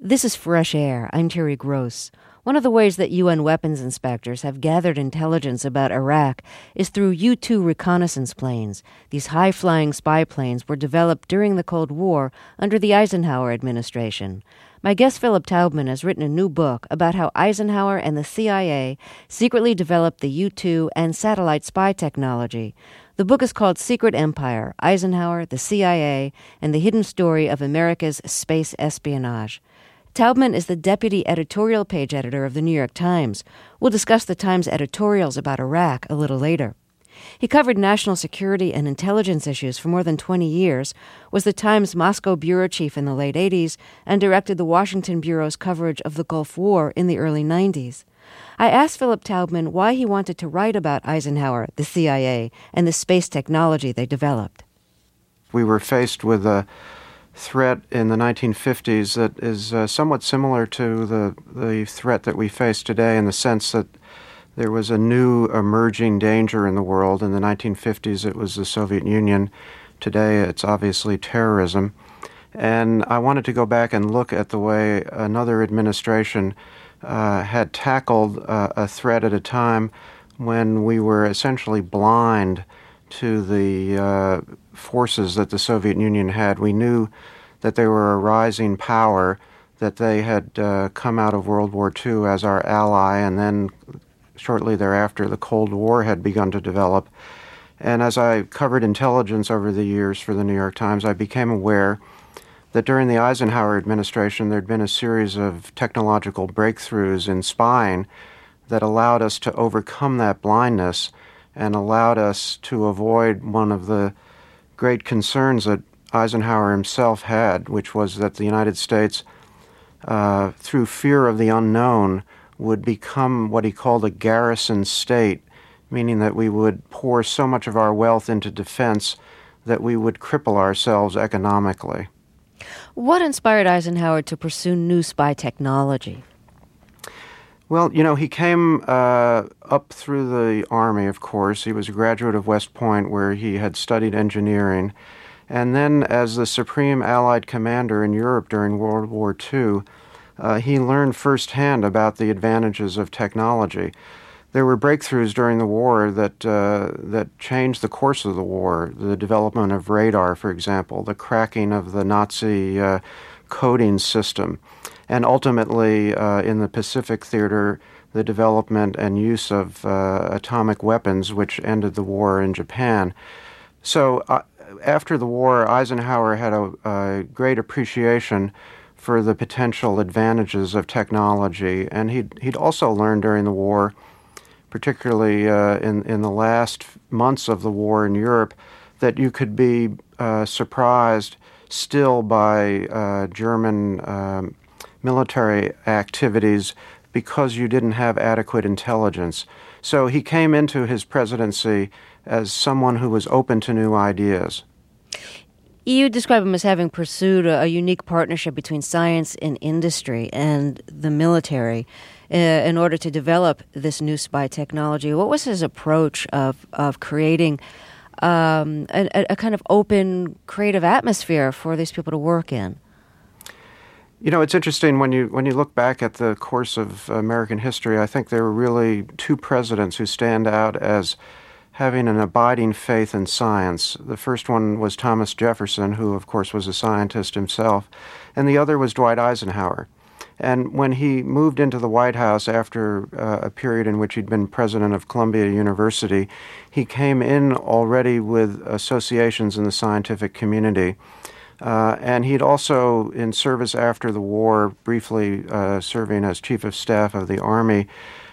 This is Fresh Air. I'm Terry Gross. One of the ways that UN weapons inspectors have gathered intelligence about Iraq is through U-2 reconnaissance planes. These high-flying spy planes were developed during the Cold War under the Eisenhower administration. My guest Philip Taubman has written a new book about how Eisenhower and the CIA secretly developed the U-2 and satellite spy technology. The book is called Secret Empire, Eisenhower, the CIA, and the Hidden Story of America's Space Espionage. Taubman is the deputy editorial page editor of the New York Times. We'll discuss the Times editorials about Iraq a little later. He covered national security and intelligence issues for more than 20 years, was the Times Moscow bureau chief in the late 80s, and directed the Washington Bureau's coverage of the Gulf War in the early 90s. I asked Philip Taubman why he wanted to write about Eisenhower, the CIA, and the space technology they developed. We were faced with a threat in the 1950s that is somewhat similar to the threat that we face today, in the sense that there was a new emerging danger in the world. In the 1950s, it was the Soviet Union. Today, it's obviously terrorism. And I wanted to go back and look at the way another administration had tackled a threat at a time when we were essentially blind to the forces that the Soviet Union had. We knew that they were a rising power, that they had come out of World War II as our ally, and then shortly thereafter the Cold War had begun to develop. And as I covered intelligence over the years for the New York Times, I became aware that during the Eisenhower administration there had been a series of technological breakthroughs in spying that allowed us to overcome that blindness and allowed us to avoid one of the great concerns that Eisenhower himself had, which was that the United States, through fear of the unknown, would become what he called a garrison state, meaning that we would pour so much of our wealth into defense that we would cripple ourselves economically. What inspired Eisenhower to pursue new spy technology? Well, he came up through the Army, of course. He was a graduate of West Point, where he had studied engineering. And then as the Supreme Allied Commander in Europe during World War II, he learned firsthand about the advantages of technology. There were breakthroughs during the war that changed the course of the war. The development of radar, for example, the cracking of the Nazi coding system, and ultimately in the Pacific theater, the development and use of atomic weapons, which ended the war in Japan. So after the war, Eisenhower had a great appreciation for the potential advantages of technology, and he'd also learned during the war, particularly in the last months of the war in Europe, that you could be surprised still by German military activities because you didn't have adequate intelligence. So he came into his presidency as someone who was open to new ideas. You describe him as having pursued a unique partnership between science and industry and the military in order to develop this new spy technology. What was his approach of creating a kind of open, creative atmosphere for these people to work in? It's interesting when you look back at the course of American history. I think there were really two presidents who stand out as having an abiding faith in science. The first one was Thomas Jefferson, who of course was a scientist himself, and the other was Dwight Eisenhower. And when he moved into the White House after a period in which he'd been president of Columbia University, he came in already with associations in the scientific community. And he'd also, in service after the war, briefly serving as Chief of Staff of the Army,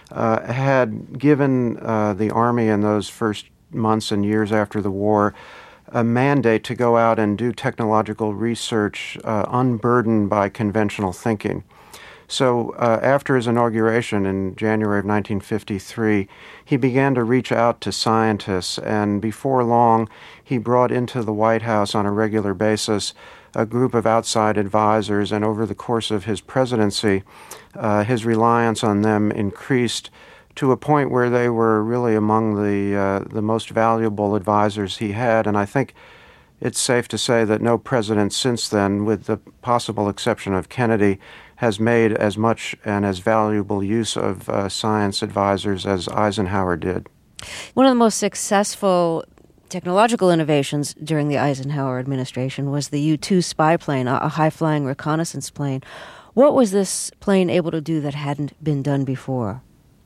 had given the Army in those first months and years after the war a mandate to go out and do technological research unburdened by conventional thinking. So after his inauguration in January of 1953, he began to reach out to scientists, and before long, he brought into the White House on a regular basis a group of outside advisors, and over the course of his presidency, his reliance on them increased to a point where they were really among the most valuable advisors he had. And I think it's safe to say that no president since then, with the possible exception of Kennedy, has made as much and as valuable use of science advisors as Eisenhower did. One of the most successful technological innovations during the Eisenhower administration was the U-2 spy plane, a high-flying reconnaissance plane. What was this plane able to do that hadn't been done before?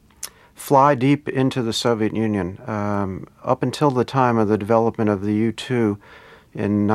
Fly deep into the Soviet Union. Up until the time of the development of the U-2 in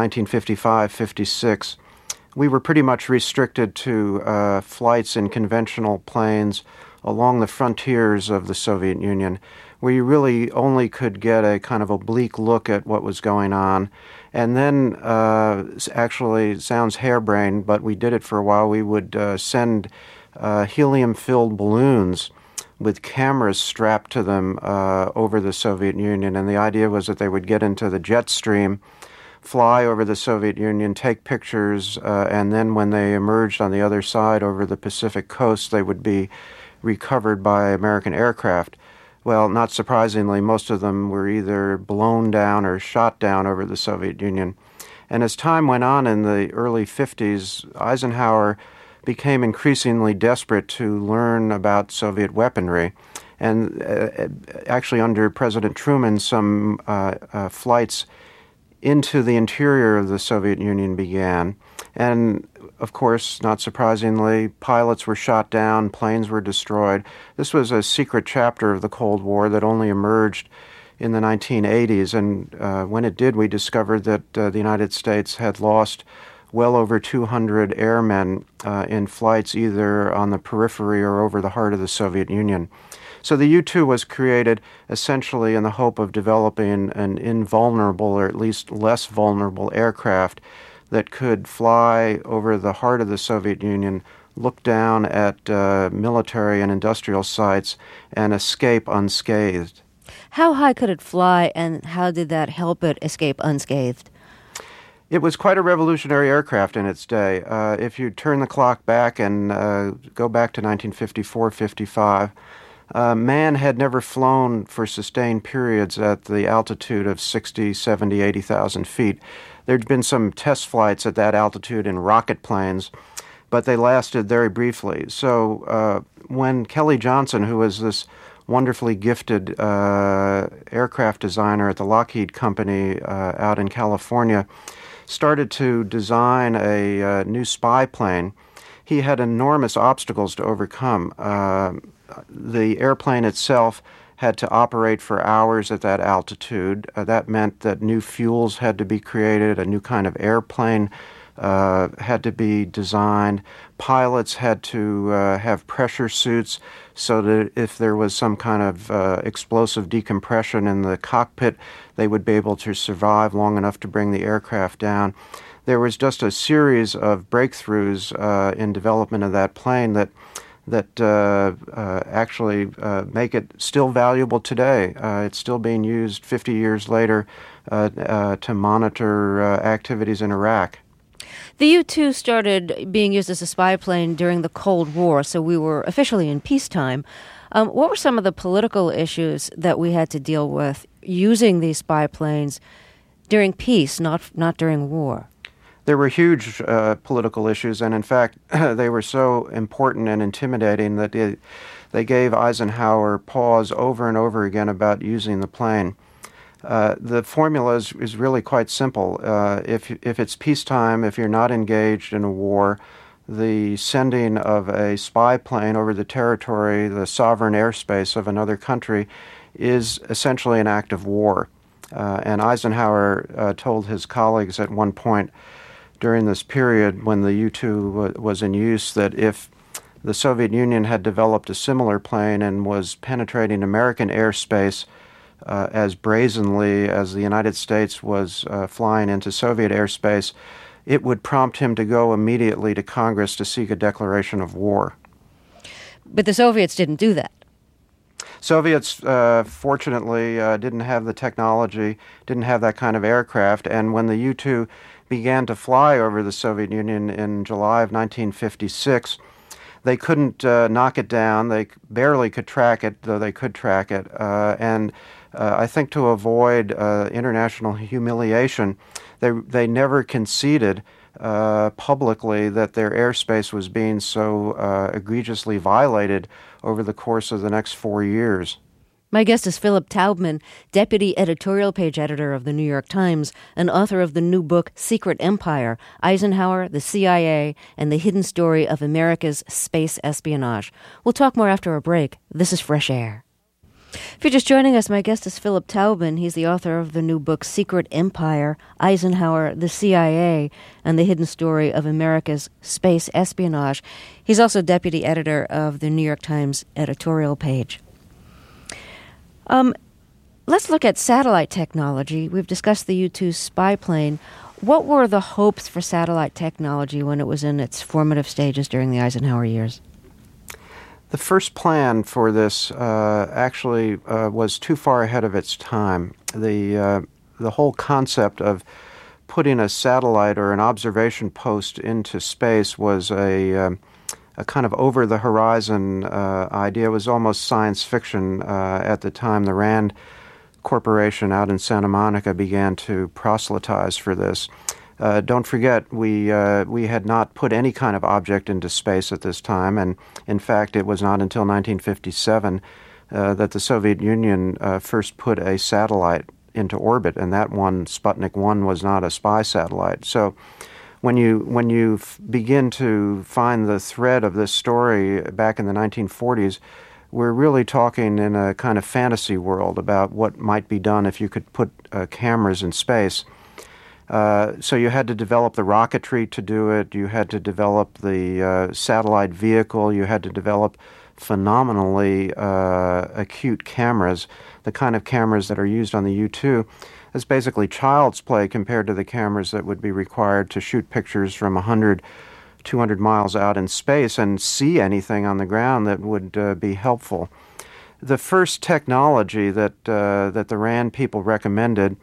1955-56, we were pretty much restricted to flights in conventional planes along the frontiers of the Soviet Union. We really only could get a kind of oblique look at what was going on. And then, actually, it sounds harebrained, but we did it for a while. We would send helium-filled balloons with cameras strapped to them over the Soviet Union. And the idea was that they would get into the jet stream, fly over the Soviet Union, take pictures, and then when they emerged on the other side over the Pacific coast, they would be recovered by American aircraft. Well, not surprisingly, most of them were either blown down or shot down over the Soviet Union. And as time went on in the early 50s, Eisenhower became increasingly desperate to learn about Soviet weaponry. And actually, under President Truman, some flights into the interior of the Soviet Union began. And of course, not surprisingly, pilots were shot down, planes were destroyed. This was a secret chapter of the Cold War that only emerged in the 1980s. And when it did, we discovered that the United States had lost well over 200 airmen in flights either on the periphery or over the heart of the Soviet Union. So the U-2 was created essentially in the hope of developing an invulnerable, or at least less vulnerable, aircraft that could fly over the heart of the Soviet Union, look down at military and industrial sites, and escape unscathed. How high could it fly, and how did that help it escape unscathed? It was quite a revolutionary aircraft in its day. If you turn the clock back and go back to 1954-55, man had never flown for sustained periods at the altitude of 60, 70, 80,000 feet. There'd been some test flights at that altitude in rocket planes, but they lasted very briefly. So when Kelly Johnson, who was this wonderfully gifted aircraft designer at the Lockheed Company out in California, started to design a new spy plane, he had enormous obstacles to overcome. The airplane itself had to operate for hours at that altitude. That meant that new fuels had to be created, a new kind of airplane had to be designed. Pilots had to have pressure suits so that if there was some kind of explosive decompression in the cockpit, they would be able to survive long enough to bring the aircraft down. There was just a series of breakthroughs in development of that plane that actually make it still valuable today. It's still being used 50 years later to monitor activities in Iraq. The U-2 started being used as a spy plane during the Cold War, so we were officially in peacetime. What were some of the political issues that we had to deal with using these spy planes during peace, not during war? There were huge political issues, and in fact, they were so important and intimidating that they gave Eisenhower pause over and over again about using the plane. The formula is really quite simple. If it's peacetime, if you're not engaged in a war, the sending of a spy plane over the territory, the sovereign airspace of another country, is essentially an act of war. And Eisenhower told his colleagues at one point during this period when the U-2 was in use that if the Soviet Union had developed a similar plane and was penetrating American airspace as brazenly as the United States was flying into Soviet airspace, it would prompt him to go immediately to Congress to seek a declaration of war. But the Soviets didn't do that. Soviets, fortunately, didn't have the technology, didn't have that kind of aircraft, and when the U-2 began to fly over the Soviet Union in July of 1956, they couldn't knock it down. They barely could track it, though they could track it. And I think to avoid international humiliation, they never conceded publicly that their airspace was being so egregiously violated over the course of the next 4 years. My guest is Philip Taubman, deputy editorial page editor of the New York Times and author of the new book Secret Empire, Eisenhower, the CIA, and the Hidden Story of America's Space Espionage. We'll talk more after a break. This is Fresh Air. If you're just joining us, my guest is Philip Taubman. He's the author of the new book Secret Empire, Eisenhower, the CIA, and the Hidden Story of America's Space Espionage. He's also deputy editor of the New York Times editorial page. Let's look at satellite technology. We've discussed the U-2 spy plane. What were the hopes for satellite technology when it was in its formative stages during the Eisenhower years? The first plan for this actually was too far ahead of its time. The whole concept of putting a satellite or an observation post into space was a kind of over-the-horizon idea. It was almost science fiction at the time. The Rand Corporation out in Santa Monica began to proselytize for this. Don't forget, we had not put any kind of object into space at this time, and in fact, it was not until 1957 that the Soviet Union first put a satellite into orbit, and that one, Sputnik 1, was not a spy satellite. So when you begin to find the thread of this story back in the 1940s, we're really talking in a kind of fantasy world about what might be done if you could put cameras in space. So you had to develop the rocketry to do it. You had to develop the satellite vehicle. You had to develop phenomenally acute cameras, the kind of cameras that are used on the U-2. It's basically child's play compared to the cameras that would be required to shoot pictures from 100, 200 miles out in space and see anything on the ground that would be helpful. The first technology that the RAND people recommended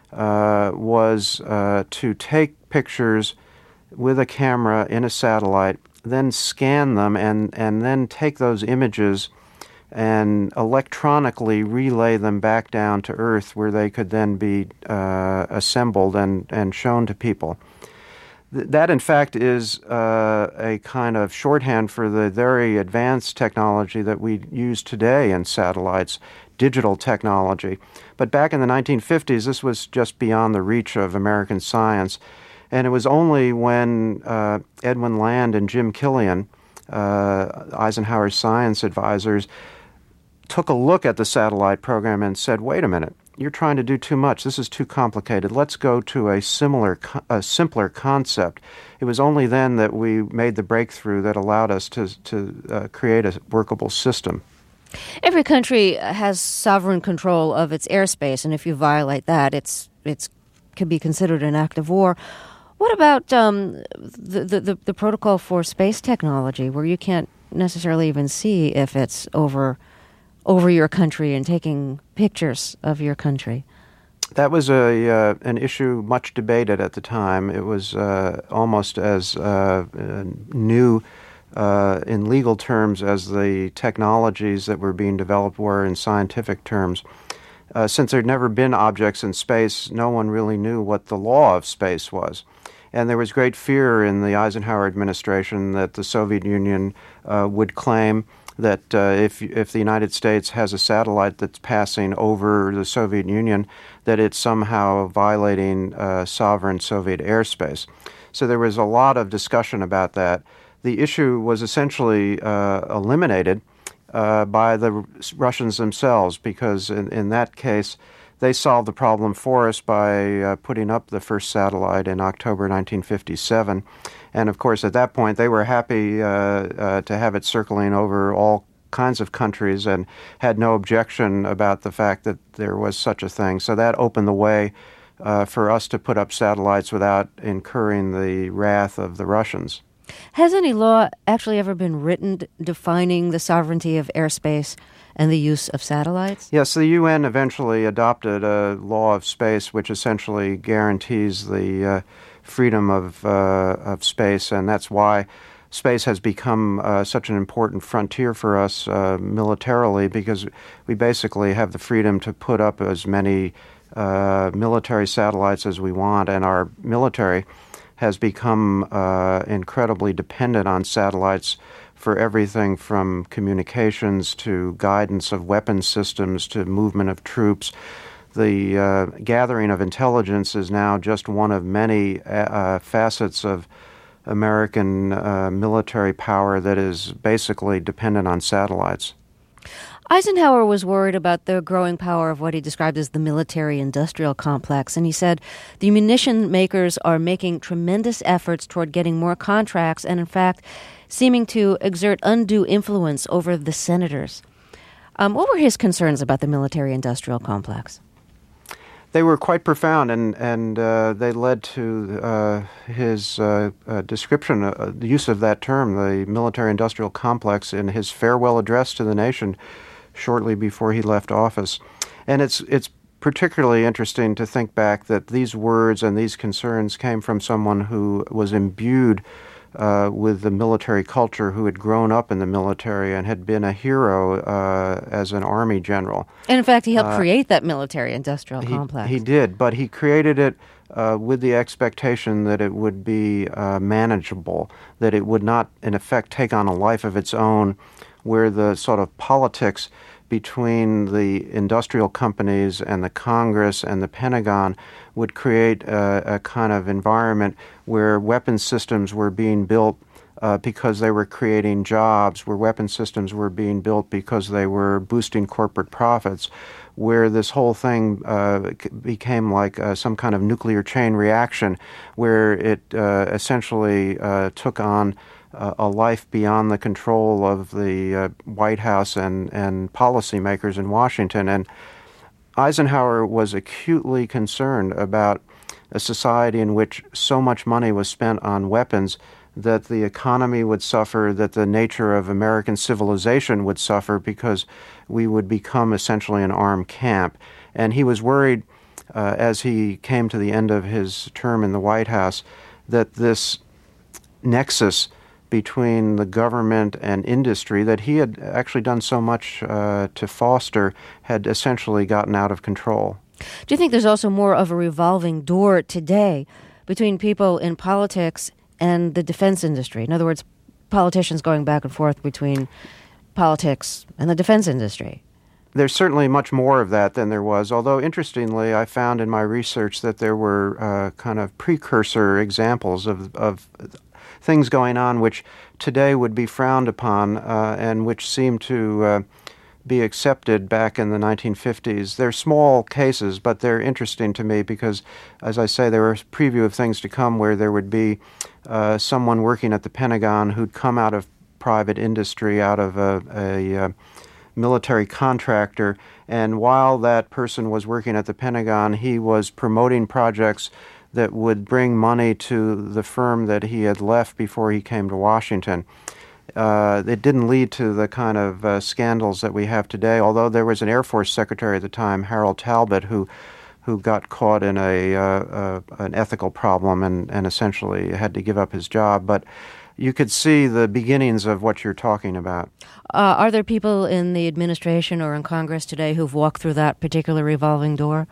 was to take pictures with a camera in a satellite, then scan them, and then take those images and electronically relay them back down to Earth where they could then be assembled and shown to people. That, in fact, is a kind of shorthand for the very advanced technology that we use today in satellites, digital technology. But back in the 1950s, this was just beyond the reach of American science. And it was only when Edwin Land and Jim Killian, Eisenhower's science advisors, took a look at the satellite program and said, wait a minute, you're trying to do too much. This is too complicated. Let's go to a simpler concept. It was only then that we made the breakthrough that allowed us to create a workable system. Every country has sovereign control of its airspace, and if you violate that, it's can be considered an act of war. What about the protocol for space technology, where you can't necessarily even see if it's over your country and taking pictures of your country? That was an issue much debated at the time. It was almost as new in legal terms as the technologies that were being developed were in scientific terms. Since there had never been objects in space, no one really knew what the law of space was. And there was great fear in the Eisenhower administration that the Soviet Union would claim that if the United States has a satellite that's passing over the Soviet Union, that it's somehow violating sovereign Soviet airspace. So there was a lot of discussion about that. The issue was essentially eliminated by the Russians themselves, because in that case, they solved the problem for us by putting up the first satellite in October 1957. And of course, at that point, they were happy to have it circling over all kinds of countries and had no objection about the fact that there was such a thing. So that opened the way for us to put up satellites without incurring the wrath of the Russians. Has any law actually ever been written defining the sovereignty of airspace and the use of satellites? Yes, the UN eventually adopted a law of space which essentially guarantees the freedom of space, and that's why space has become such an important frontier for us militarily, because we basically have the freedom to put up as many military satellites as we want, and our military has become incredibly dependent on satellites for everything from communications to guidance of weapons systems to movement of troops. The gathering of intelligence is now just one of many facets of American military power that is basically dependent on satellites. Eisenhower was worried about the growing power of what he described as the military-industrial complex, and he said the munition makers are making tremendous efforts toward getting more contracts and, in fact, seeming to exert undue influence over the senators. What were his concerns about the military-industrial complex? They were quite profound, and they led to his description, the use of that term, the military-industrial complex, in his farewell address to the nation shortly before he left office. And it's particularly interesting to think back that these words and these concerns came from someone who was imbued with the military culture, who had grown up in the military and had been a hero as an Army general. And in fact, he helped create that military-industrial complex. He did, but he created it with the expectation that it would be manageable, that it would not, in effect, take on a life of its own, where the sort of politics between the industrial companies and the Congress and the Pentagon would create a kind of environment where weapons systems were being built because they were creating jobs, where weapons systems were being built because they were boosting corporate profits, where this whole thing became like some kind of nuclear chain reaction, where it essentially took on a life beyond the control of the White House and policymakers in Washington. And Eisenhower was acutely concerned about a society in which so much money was spent on weapons that the economy would suffer, that the nature of American civilization would suffer, because we would become essentially an armed camp. And he was worried, as he came to the end of his term in the White House, that this nexus between the government and industry that he had actually done so much to foster had essentially gotten out of control. Do you think there's also more of a revolving door today between people in politics and the defense industry? In other words, politicians going back and forth between politics and the defense industry? There's certainly much more of that than there was, although interestingly, I found in my research that there were kind of precursor examples of things going on which today would be frowned upon and which seem to be accepted back in the 1950s. They're small cases, but they're interesting to me because, as I say, they were a preview of things to come, where there would be someone working at the Pentagon who'd come out of private industry, out of a military contractor, and while that person was working at the Pentagon, he was promoting projects that would bring money to the firm that he had left before he came to Washington. It didn't lead to the kind of scandals that we have today, although there was an Air Force secretary at the time, Harold Talbot, who got caught in an ethical problem and essentially had to give up his job. But you could see the beginnings of what you're talking about. Are there people in the administration or in Congress today who've walked through that particular revolving door?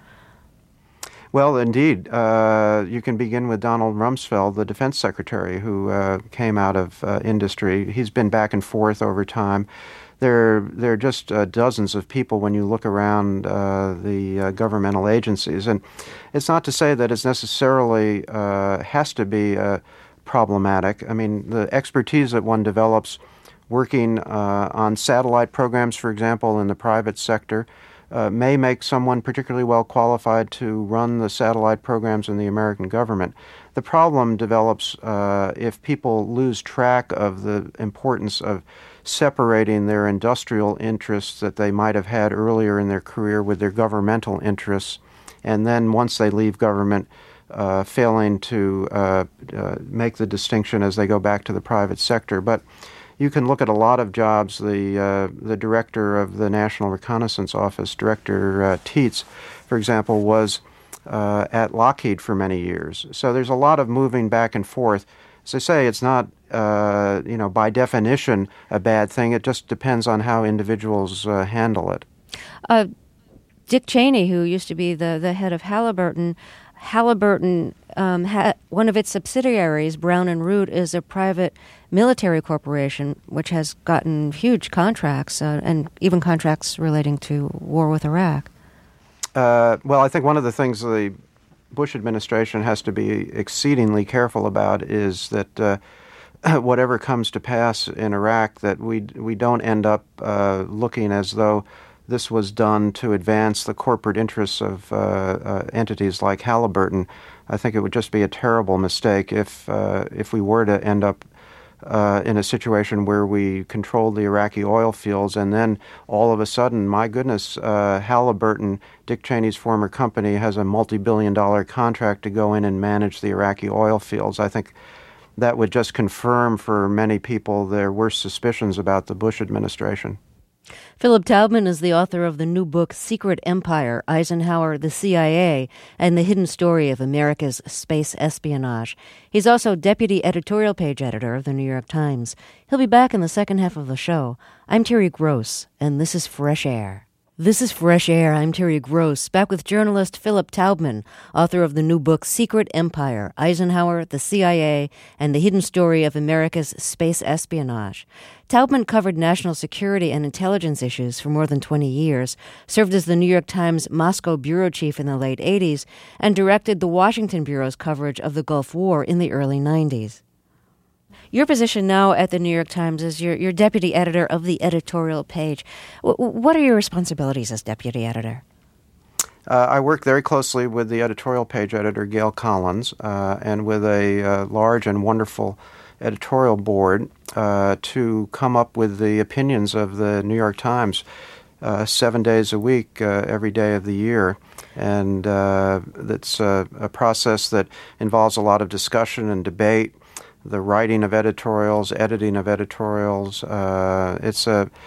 Well, indeed. You can begin with Donald Rumsfeld, the defense secretary, who came out of industry. He's been back and forth over time. There are just dozens of people when you look around the governmental agencies. And it's not to say that it's necessarily has to be problematic. I mean, the expertise that one develops working on satellite programs, for example, in the private sector, may make someone particularly well qualified to run the satellite programs in the American government. The problem develops if people lose track of the importance of separating their industrial interests that they might have had earlier in their career with their governmental interests, and then once they leave government, failing to make the distinction as they go back to the private sector. But you can look at a lot of jobs. The director of the National Reconnaissance Office, Director Tietz, for example, was at Lockheed for many years. So there's a lot of moving back and forth. As I say, it's not, by definition a bad thing. It just depends on how individuals handle it. Dick Cheney, who used to be the head of Halliburton, Halliburton, one of its subsidiaries, Brown and Root, is a private military corporation which has gotten huge contracts and even contracts relating to war with Iraq. Well, I think one of the things the Bush administration has to be exceedingly careful about is that whatever comes to pass in Iraq, that we don't end up looking as though this was done to advance the corporate interests of entities like Halliburton. I think it would just be a terrible mistake if we were to end up in a situation where we controlled the Iraqi oil fields and then all of a sudden, my goodness, Halliburton, Dick Cheney's former company, has a multi-billion-dollar contract to go in and manage the Iraqi oil fields. I think that would just confirm for many people their worst suspicions about the Bush administration. Philip Taubman is the author of the new book, Secret Empire, Eisenhower, the CIA, and the Hidden Story of America's Space Espionage. He's also deputy editorial page editor of the New York Times. He'll be back in the second half of the show. I'm Terry Gross, and this is Fresh Air. This is Fresh Air. I'm Terry Gross, back with journalist Philip Taubman, author of the new book Secret Empire, Eisenhower, the CIA, and the Hidden Story of America's Space Espionage. Taubman covered national security and intelligence issues for more than 20 years, served as the New York Times Moscow bureau chief in the late 80s, and directed the Washington bureau's coverage of the Gulf War in the early 90s. Your position now at the New York Times is you're deputy editor of the editorial page. What are your responsibilities as deputy editor? I work very closely with the editorial page editor, Gail Collins, and with a large and wonderful editorial board to come up with the opinions of the New York Times 7 days a week, every day of the year. And that's a process that involves a lot of discussion and debate, the writing of editorials, editing of editorials. It's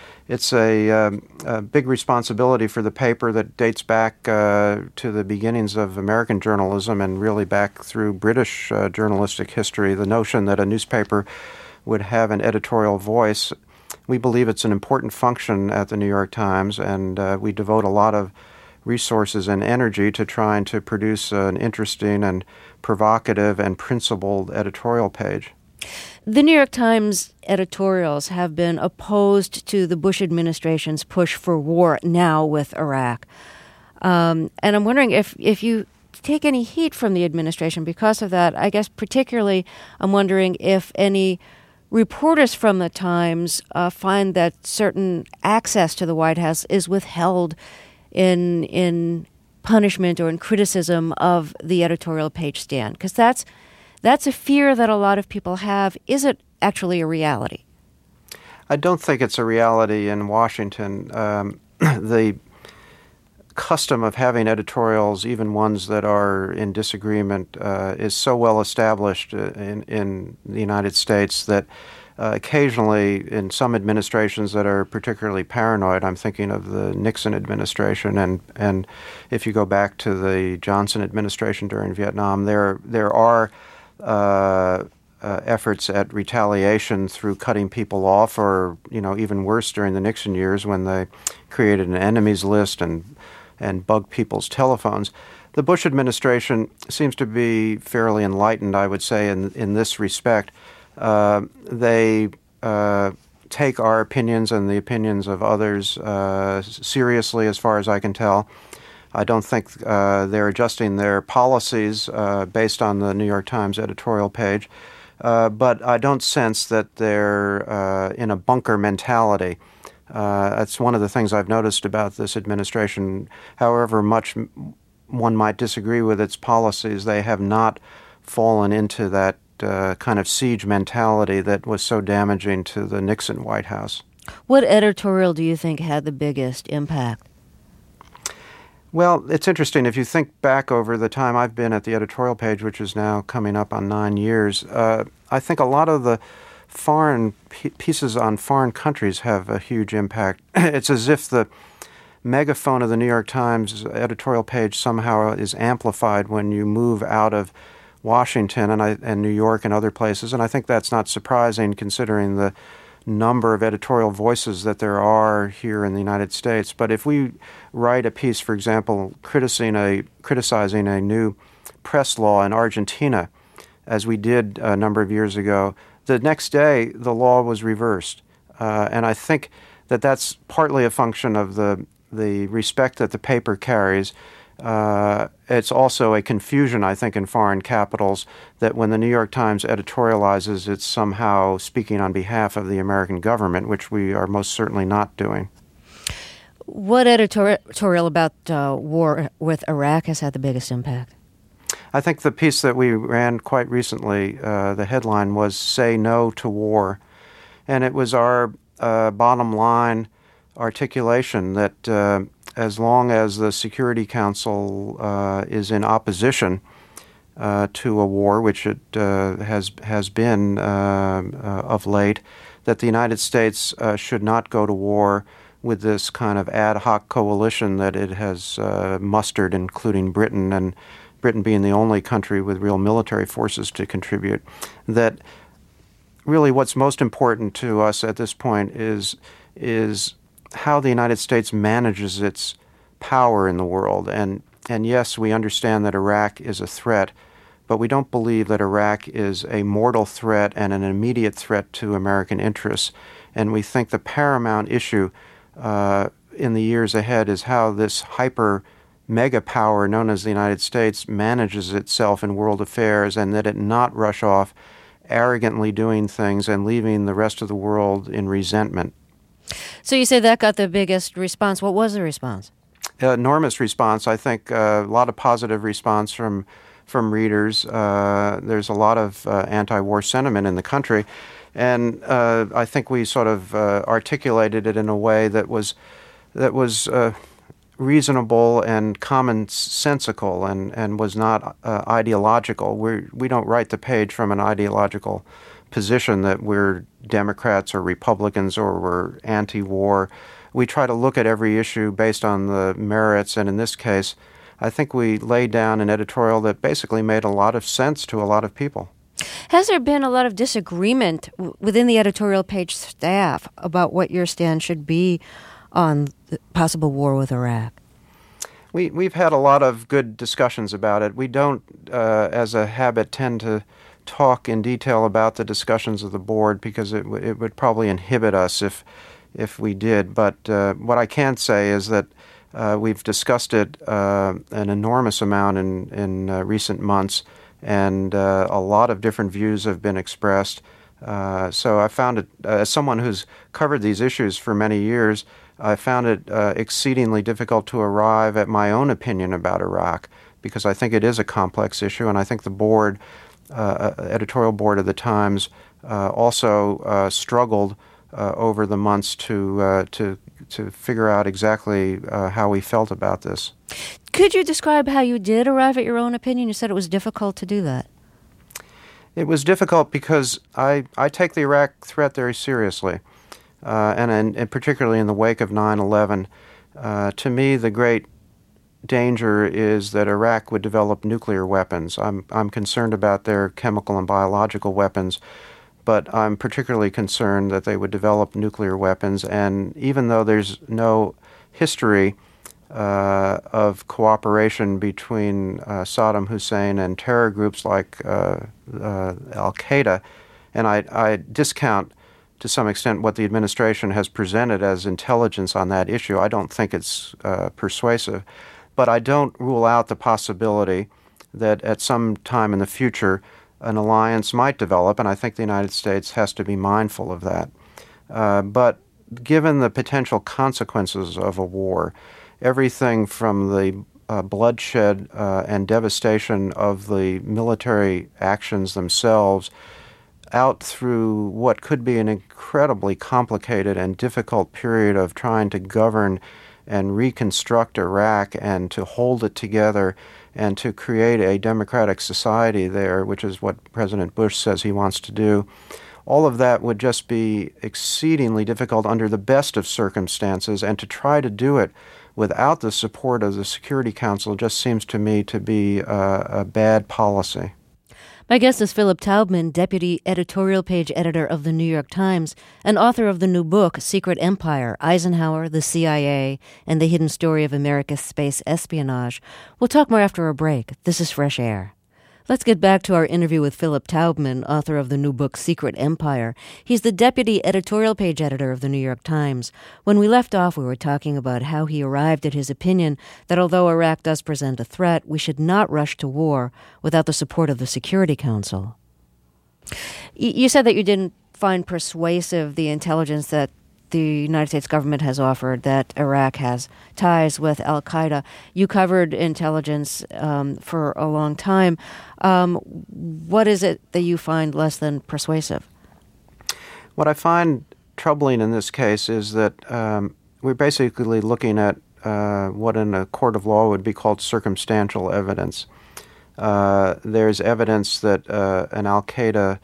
a big responsibility for the paper that dates back to the beginnings of American journalism and really back through British journalistic history. The notion that a newspaper would have an editorial voice, we believe it's an important function at the New York Times, and we devote a lot of resources and energy to trying to produce an interesting and provocative and principled editorial page. The New York Times editorials have been opposed to the Bush administration's push for war now with Iraq. And I'm wondering if you take any heat from the administration because of that. I guess particularly I'm wondering if any reporters from the Times find that certain access to the White House is withheld in punishment or in criticism of the editorial page stand, because that's a fear that a lot of people have. Is it actually a reality? I don't think it's a reality in Washington. The custom of having editorials, even ones that are in disagreement, is so well established in the United States that occasionally in some administrations that are particularly paranoid, I'm thinking of the Nixon administration, and if you go back to the Johnson administration during Vietnam, there are efforts at retaliation through cutting people off, or even worse during the Nixon years when they created an enemies list and bugged people's telephones. The Bush administration seems to be fairly enlightened, I would say, in this respect. They take our opinions and the opinions of others seriously, as far as I can tell. I don't think they're adjusting their policies based on the New York Times editorial page, but I don't sense that they're in a bunker mentality. That's one of the things I've noticed about this administration. However much one might disagree with its policies, they have not fallen into that kind of siege mentality that was so damaging to the Nixon White House. What editorial do you think had the biggest impact? Well, it's interesting. If you think back over the time I've been at the editorial page, which is now coming up on 9 years, I think a lot of the foreign pieces on foreign countries have a huge impact. It's as if the megaphone of the New York Times editorial page somehow is amplified when you move out of Washington and New York and other places, and I think that's not surprising considering the number of editorial voices that there are here in the United States. But if we write a piece, for example, criticizing a new press law in Argentina, as we did a number of years ago, the next day the law was reversed. And I think that that's partly a function of the respect that the paper carries. It's also a confusion, I think, in foreign capitals that when the New York Times editorializes, it's somehow speaking on behalf of the American government, which we are most certainly not doing. What editorial about war with Iraq has had the biggest impact? I think the piece that we ran quite recently, the headline was "Say No to War." And it was our bottom line articulation that as long as the Security Council is in opposition to a war, which it has been of late, that the United States should not go to war with this kind of ad hoc coalition that it has mustered, including Britain, and Britain being the only country with real military forces to contribute. That really what's most important to us at this point is how the United States manages its power in the world. And yes, we understand that Iraq is a threat, but we don't believe that Iraq is a mortal threat and an immediate threat to American interests. And we think the paramount issue in the years ahead is how this mega power known as the United States manages itself in world affairs, and that it not rush off arrogantly doing things and leaving the rest of the world in resentment. So you say that got the biggest response. What was the response? Enormous response. I think a lot of positive response from readers. There's a lot of anti-war sentiment in the country, and I think we sort of articulated it in a way that was reasonable and commonsensical and was not ideological. We don't write the page from an ideological position that we're Democrats or Republicans or we're anti-war. We try to look at every issue based on the merits, and in this case, I think we laid down an editorial that basically made a lot of sense to a lot of people. Has there been a lot of disagreement within the editorial page staff about what your stand should be on the possible war with Iraq? We've had a lot of good discussions about it. We don't, as a habit, tend to talk in detail about the discussions of the board because it would probably inhibit us if we did. But what I can say is that we've discussed it an enormous amount in recent months, and a lot of different views have been expressed. So I found it, as someone who's covered these issues for many years, I found it exceedingly difficult to arrive at my own opinion about Iraq because I think it is a complex issue, and I think the board, editorial board of the Times, also struggled over the months to figure out exactly how we felt about this. Could you describe how you did arrive at your own opinion? You said it was difficult to do that. It was difficult because I take the Iraq threat very seriously, and particularly in the wake of 9/11. To me, the great danger is that Iraq would develop nuclear weapons. I'm concerned about their chemical and biological weapons, but I'm particularly concerned that they would develop nuclear weapons. And even though there's no history of cooperation between Saddam Hussein and terror groups like Al-Qaeda, and I discount to some extent what the administration has presented as intelligence on that issue. I don't think it's persuasive, but I don't rule out the possibility that at some time in the future an alliance might develop, and I think the United States has to be mindful of that. But given the potential consequences of a war, everything from the bloodshed and devastation of the military actions themselves out through what could be an incredibly complicated and difficult period of trying to govern and reconstruct Iraq and to hold it together and to create a democratic society there, which is what President Bush says he wants to do. All of that would just be exceedingly difficult under the best of circumstances, and to try to do it without the support of the Security Council just seems to me to be a bad policy. My guest is Philip Taubman, deputy editorial page editor of The New York Times and author of the new book, Secret Empire, Eisenhower, the CIA, and the Hidden Story of America's Space Espionage. We'll talk more after a break. This is Fresh Air. Let's get back to our interview with Philip Taubman, author of the new book, Secret Empire. He's the deputy editorial page editor of The New York Times. When we left off, we were talking about how he arrived at his opinion that although Iraq does present a threat, we should not rush to war without the support of the Security Council. You said that you didn't find persuasive the intelligence that the United States government has offered that Iraq has ties with al-Qaeda. You covered intelligence for a long time. What is it that you find less than persuasive? What I find troubling in this case is that we're basically looking at what in a court of law would be called circumstantial evidence. There's evidence that an al-Qaeda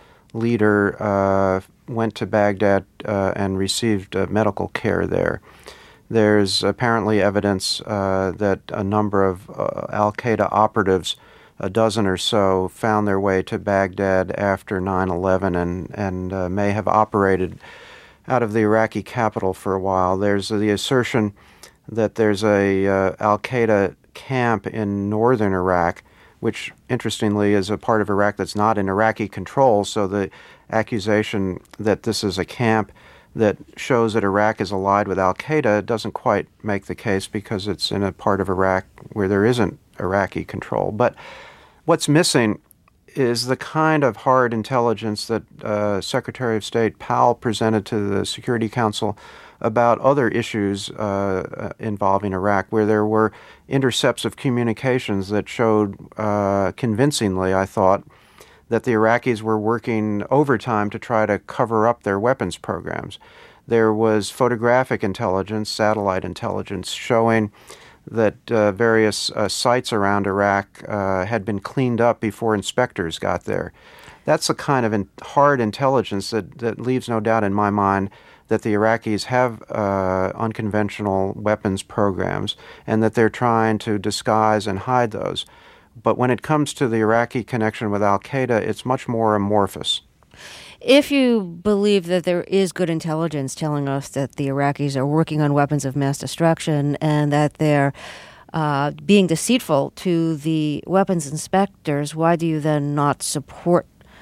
leader went to Baghdad and received medical care there. There's apparently evidence that a number of al-Qaeda operatives, a dozen or so, found their way to Baghdad after 9/11 and may have operated out of the Iraqi capital for a while. There's the assertion that there's a al-Qaeda camp in northern Iraq, which interestingly is a part of Iraq that's not in Iraqi control, so the accusation that this is a camp that shows that Iraq is allied with al-Qaeda doesn't quite make the case because it's in a part of Iraq where there isn't Iraqi control. But what's missing is the kind of hard intelligence that Secretary of State Powell presented to the Security Council about other issues involving Iraq, where there were intercepts of communications that showed convincingly, I thought, that the Iraqis were working overtime to try to cover up their weapons programs. There was photographic intelligence, satellite intelligence, showing that various sites around Iraq had been cleaned up before inspectors got there. That's the kind of hard intelligence that leaves no doubt in my mind that the Iraqis have unconventional weapons programs and that they're trying to disguise and hide those. But when it comes to the Iraqi connection with al-Qaeda, it's much more amorphous. If you believe that there is good intelligence telling us that the Iraqis are working on weapons of mass destruction and that they're being deceitful to the weapons inspectors, why do you then not support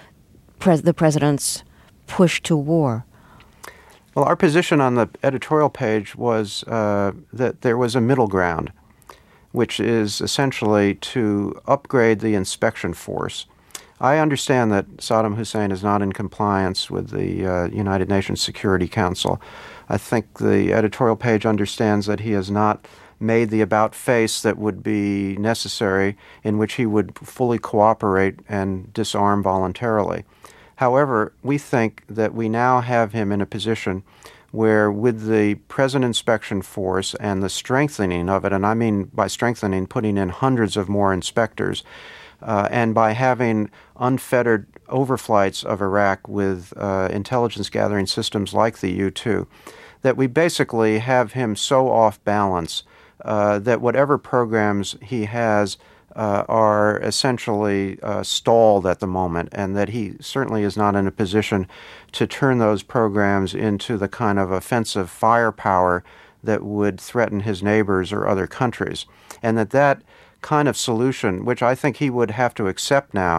the president's push to war? Well, our position on the editorial page was that there was a middle ground, which is essentially to upgrade the inspection force. I understand that Saddam Hussein is not in compliance with the United Nations Security Council. I think the editorial page understands that he has not made the about face that would be necessary in which he would fully cooperate and disarm voluntarily. However, we think that we now have him in a position where with the present inspection force and the strengthening of it, and I mean by strengthening, putting in hundreds of more inspectors, and by having unfettered overflights of Iraq with intelligence gathering systems like the U-2, that we basically have him so off balance that whatever programs he has are essentially stalled at the moment, and that he certainly is not in a position to turn those programs into the kind of offensive firepower that would threaten his neighbors or other countries. And that kind of solution, which I think he would have to accept now,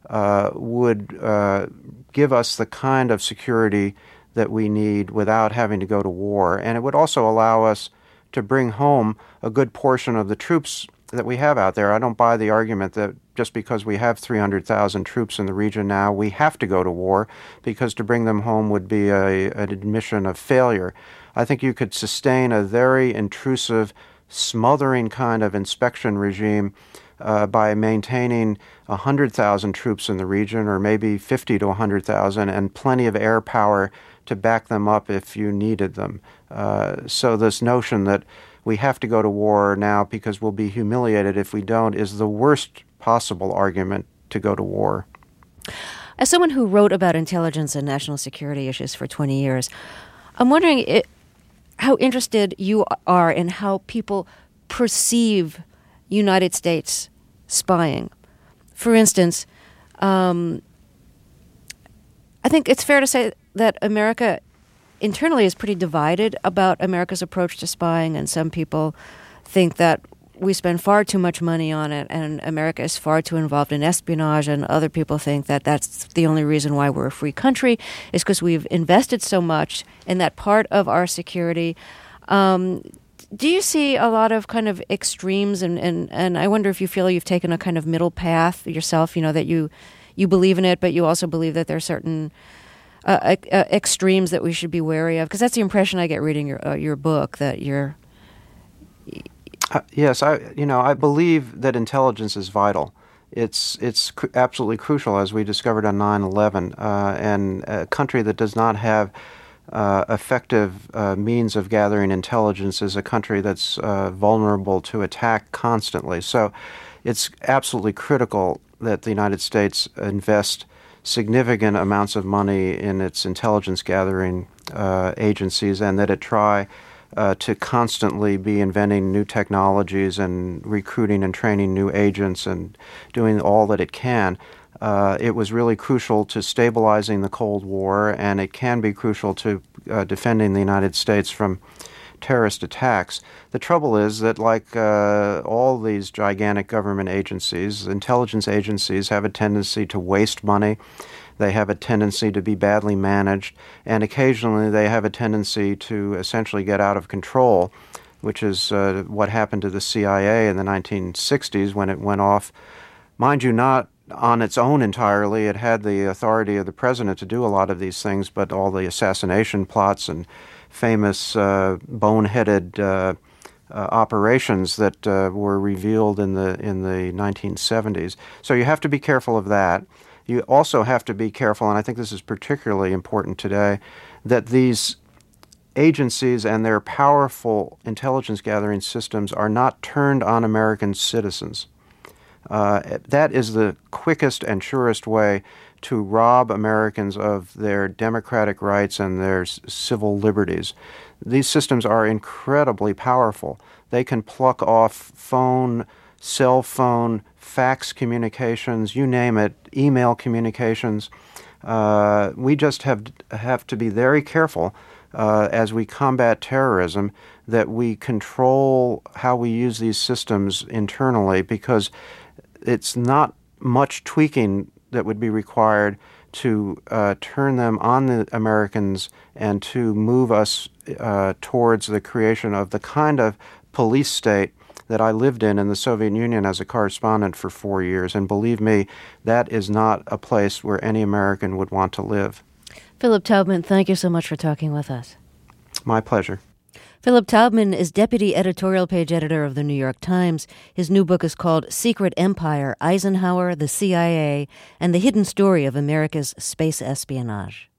would give us the kind of security that we need without having to go to war. And it would also allow us to bring home a good portion of the troops that we have out there. I don't buy the argument that just because we have 300,000 troops in the region now, we have to go to war, because to bring them home would be an admission of failure. I think you could sustain a very intrusive, smothering kind of inspection regime by maintaining 100,000 troops in the region, or maybe 50 to 100,000, and plenty of air power to back them up if you needed them. So this notion that we have to go to war now because we'll be humiliated if we don't is the worst possible argument to go to war. As someone who wrote about intelligence and national security issues for 20 years, I'm wondering how interested you are in how people perceive United States spying. For instance, I think it's fair to say that America internally is pretty divided about America's approach to spying, and some people think that we spend far too much money on it and America is far too involved in espionage, and other people think that that's the only reason why we're a free country is because we've invested so much in that part of our security. Do you see a lot of kind of extremes, and I wonder if you feel you've taken a kind of middle path yourself, that you believe in it, but you also believe that there are certain extremes that we should be wary of? Because that's the impression I get reading your book, that you're... Yes, I believe that intelligence is vital. It's absolutely crucial, as we discovered on 9/11. And a country that does not have effective means of gathering intelligence is a country that's vulnerable to attack constantly. So it's absolutely critical that the United States invest significant amounts of money in its intelligence gathering agencies, and that it try to constantly be inventing new technologies and recruiting and training new agents and doing all that it can. It was really crucial to stabilizing the Cold War, and it can be crucial to defending the United States from terrorist attacks. The trouble is that, like all these gigantic government agencies, intelligence agencies have a tendency to waste money. They have a tendency to be badly managed, and occasionally they have a tendency to essentially get out of control, which is what happened to the CIA in the 1960s when it went off. Mind you, not on its own entirely. It had the authority of the president to do a lot of these things, but all the assassination plots and famous boneheaded operations that were revealed in the 1970s. So you have to be careful of that. You also have to be careful, and I think this is particularly important today, that these agencies and their powerful intelligence gathering systems are not turned on American citizens. That is the quickest and surest way to rob Americans of their democratic rights and their civil liberties. These systems are incredibly powerful. They can pluck off phone, cell phone, fax communications, you name it, email communications. We just have to be very careful as we combat terrorism that we control how we use these systems internally, because it's not much tweaking that would be required to turn them on the Americans and to move us towards the creation of the kind of police state that I lived in the Soviet Union as a correspondent for 4 years. And believe me, that is not a place where any American would want to live. Philip Taubman, thank you so much for talking with us. My pleasure. Philip Taubman is deputy editorial page editor of the New York Times. His new book is called Secret Empire: Eisenhower, the CIA, and the Hidden Story of America's Space Espionage.